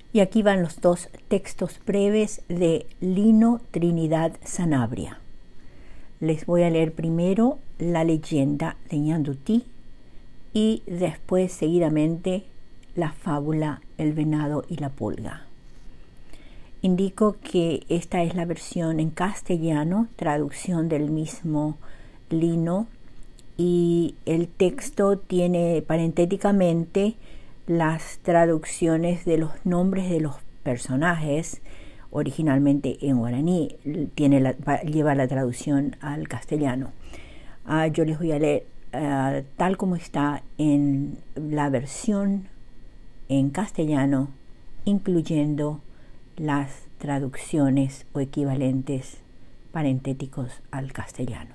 Y aquí van los dos textos breves de Lino Trinidad Sanabria. Les voy a leer primero la leyenda de Ñandutí y después seguidamente la fábula El venado y la pulga. Indico que esta es la versión en castellano, traducción del mismo Lino, y el texto tiene parentéticamente las traducciones de los nombres de los personajes, originalmente en guaraní, lleva la traducción al castellano. Yo les voy a leer tal como está en la versión en castellano, incluyendo las traducciones o equivalentes parentéticos al castellano.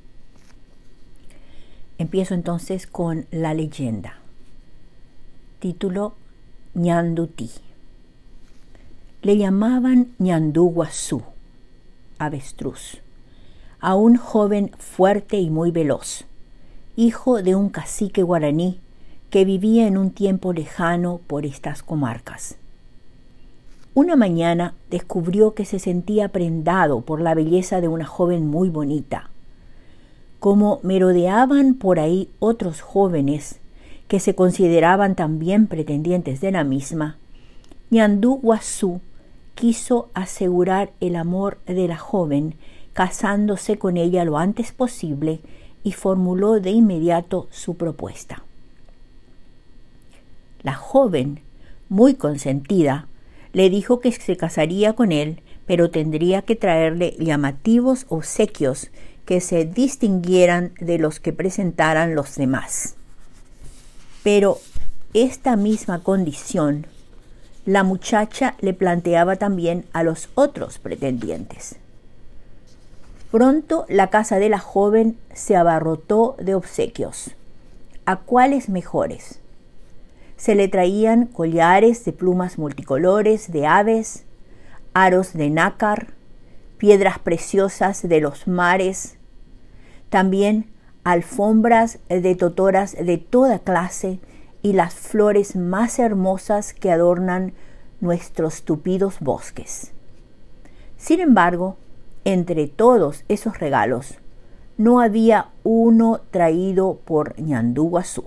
Empiezo entonces con la leyenda. Título: Ñandutí. Le llamaban Ñandú-Guazú, avestruz, a un joven fuerte y muy veloz, hijo de un cacique guaraní que vivía en un tiempo lejano por estas comarcas. Una mañana descubrió que se sentía prendado por la belleza de una joven muy bonita. Como merodeaban por ahí otros jóvenes que se consideraban también pretendientes de la misma, Ñandú-Guazú quiso asegurar el amor de la joven casándose con ella lo antes posible y formuló de inmediato su propuesta. La joven, muy consentida, le dijo que se casaría con él, pero tendría que traerle llamativos obsequios que se distinguieran de los que presentaran los demás. Pero esta misma condición la muchacha le planteaba también a los otros pretendientes. Pronto la casa de la joven se abarrotó de obsequios. ¿A cuáles mejores? Se le traían collares de plumas multicolores de aves, aros de nácar, piedras preciosas de los mares, también alfombras de totoras de toda clase y las flores más hermosas que adornan nuestros tupidos bosques. Sin embargo, entre todos esos regalos, no había uno traído por Ñandú-Guazú.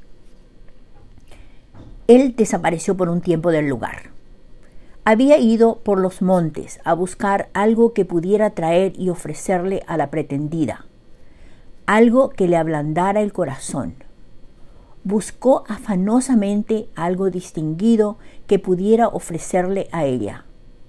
Él desapareció por un tiempo del lugar. Había ido por los montes a buscar algo que pudiera traer y ofrecerle a la pretendida, algo que le ablandara el corazón. Buscó afanosamente algo distinguido que pudiera ofrecerle a ella.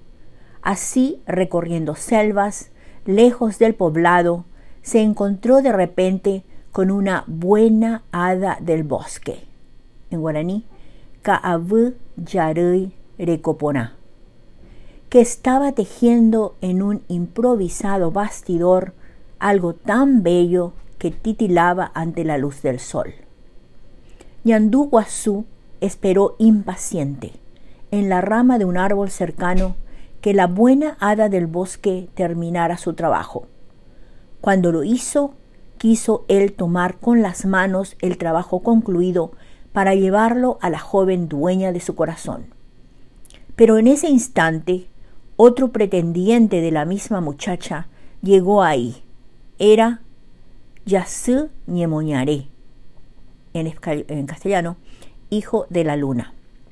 Así, recorriendo selvas, lejos del poblado, se encontró de repente con una buena hada del bosque. En guaraní, Ka'avu Yarui Recoponá, que estaba tejiendo en un improvisado bastidor algo tan bello que titilaba ante la luz del sol. Ñandú-Guazú esperó impaciente, en la rama de un árbol cercano, que la buena hada del bosque terminara su trabajo. Cuando lo hizo, quiso él tomar con las manos el trabajo concluido para llevarlo a la joven dueña de su corazón. Pero en ese instante, otro pretendiente de la misma muchacha llegó ahí. Era Yasú Ñemoñaré, en castellano, hijo de la luna.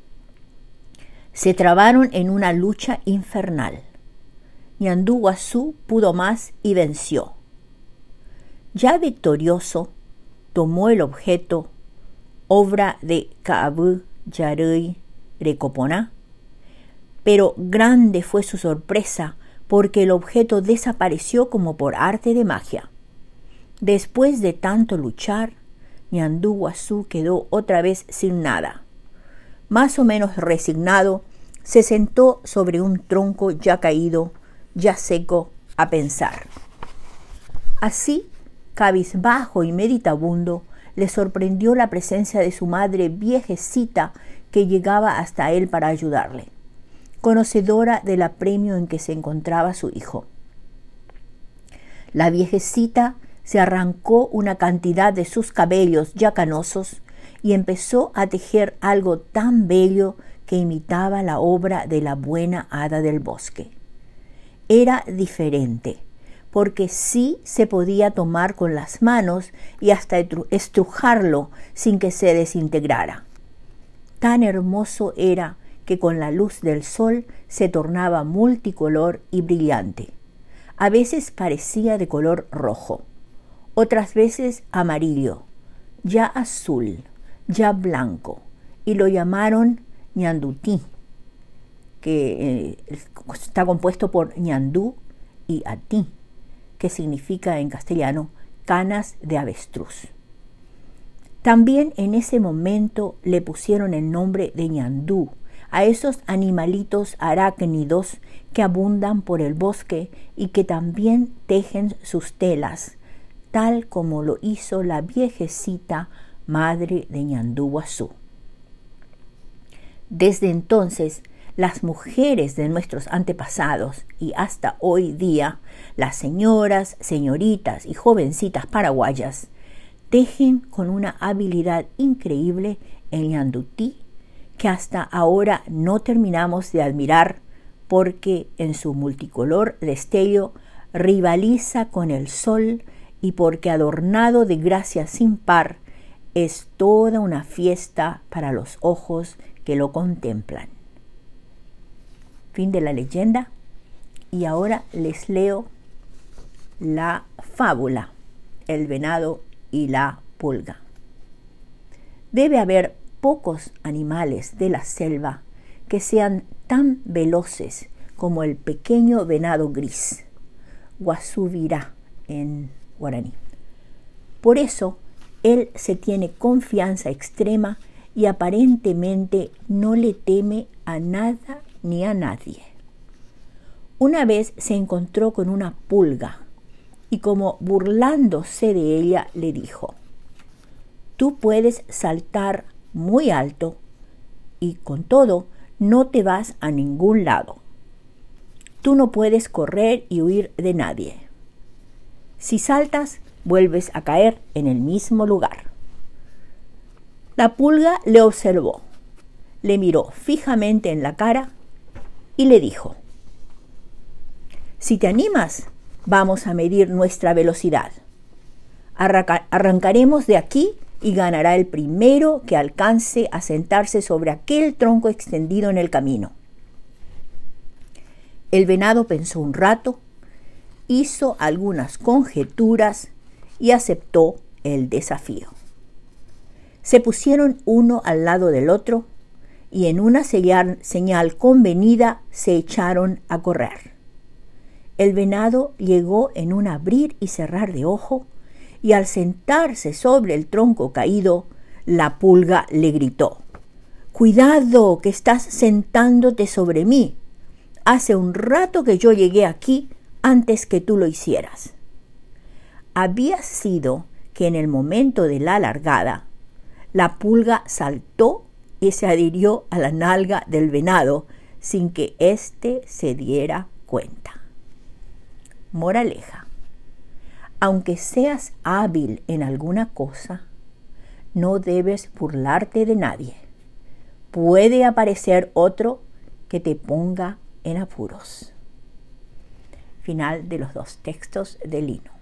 Se trabaron en una lucha infernal. Ñandú-Guazú pudo más y venció. Ya victorioso, tomó el objeto, obra de Ka'avu Yarui Recoponá, pero grande fue su sorpresa porque el objeto desapareció como por arte de magia. Después de tanto luchar, Ñandú-Guazú quedó otra vez sin nada. Más o menos resignado, se sentó sobre un tronco ya caído, ya seco, a pensar. Así, cabizbajo y meditabundo, le sorprendió la presencia de su madre viejecita que llegaba hasta él para ayudarle, conocedora del apremio en que se encontraba su hijo. La viejecita se arrancó una cantidad de sus cabellos ya canosos y empezó a tejer algo tan bello que imitaba la obra de la buena hada del bosque. Era diferente, porque sí se podía tomar con las manos y hasta estrujarlo sin que se desintegrara. Tan hermoso era que con la luz del sol se tornaba multicolor y brillante. A veces parecía de color rojo, otras veces amarillo, ya azul, ya blanco, y lo llamaron ñandutí, que está compuesto por ñandú y atí, que significa en castellano canas de avestruz. También en ese momento le pusieron el nombre de ñandú a esos animalitos arácnidos que abundan por el bosque y que también tejen sus telas, tal como lo hizo la viejecita madre de Ñandú Guazú. Desde entonces, las mujeres de nuestros antepasados y hasta hoy día, las señoras, señoritas y jovencitas paraguayas, tejen con una habilidad increíble el ñandutí que hasta ahora no terminamos de admirar porque en su multicolor destello rivaliza con el sol y porque adornado de gracia sin par es toda una fiesta para los ojos que lo contemplan. Fin de la leyenda. Y ahora les leo la fábula, el venado y la pulga. Debe haber pocos animales de la selva que sean tan veloces como el pequeño venado gris, guasubirá en guaraní. Por eso, él se tiene confianza extrema y aparentemente no le teme a nada ni a nadie. Una vez se encontró con una pulga y como burlándose de ella le dijo: «Tú puedes saltar muy alto y con todo no te vas a ningún lado. Tú no puedes correr y huir de nadie. Si saltas, vuelves a caer en el mismo lugar». La pulga le observó, le miró fijamente en la cara y le dijo: «Si te animas, vamos a medir nuestra velocidad. Arrancaremos de aquí y ganará el primero que alcance a sentarse sobre aquel tronco extendido en el camino». El venado pensó un rato, hizo algunas conjeturas y aceptó el desafío. Se pusieron uno al lado del otro y en una señal convenida se echaron a correr. El venado llegó en un abrir y cerrar de ojo y al sentarse sobre el tronco caído, la pulga le gritó: «¡Cuidado, que estás sentándote sobre mí! Hace un rato que yo llegué aquí antes que tú lo hicieras». Había sido que en el momento de la largada, la pulga saltó y se adhirió a la nalga del venado sin que éste se diera cuenta. Moraleja: aunque seas hábil en alguna cosa, no debes burlarte de nadie. Puede aparecer otro que te ponga en apuros. Final de los dos textos de Lino.